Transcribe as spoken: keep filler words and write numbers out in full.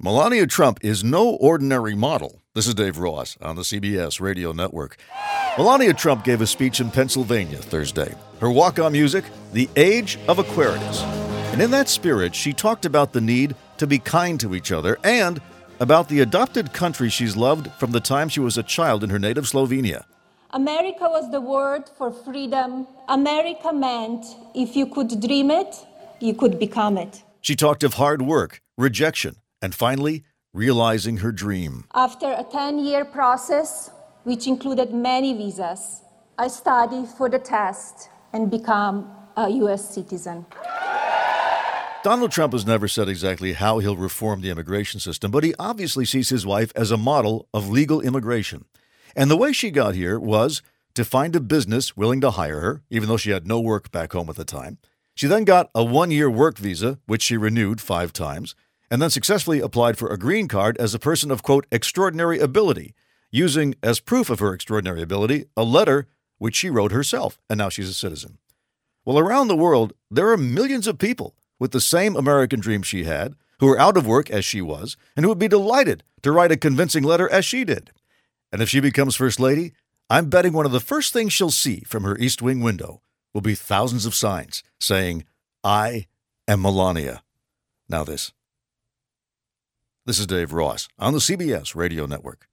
Melania Trump is no ordinary model. This is Dave Ross on the C B S Radio Network. Melania Trump gave a speech in Pennsylvania Thursday. Her walk-on music, The Age of Aquarius. And in that spirit, she talked about the need to be kind to each other and about the adopted country she's loved from the time she was a child in her native Slovenia. America was the word for freedom. America meant if you could dream it, you could become it. She talked of hard work, rejection, and finally, realizing her dream. After a ten-year process, which included many visas, I studied for the test and become a U S citizen. Donald Trump has never said exactly how he'll reform the immigration system, but he obviously sees his wife as a model of legal immigration. And the way she got here was to find a business willing to hire her, even though she had no work back home at the time. She then got a one-year work visa, which she renewed five times, and then successfully applied for a green card as a person of, quote, extraordinary ability, using as proof of her extraordinary ability a letter which she wrote herself, and now she's a citizen. Well, around the world, there are millions of people with the same American dream she had, who are out of work as she was, and who would be delighted to write a convincing letter as she did. And if she becomes First Lady, I'm betting one of the first things she'll see from her East Wing window will be thousands of signs saying, I am Melania. Now this. This is Dave Ross on the C B S Radio Network.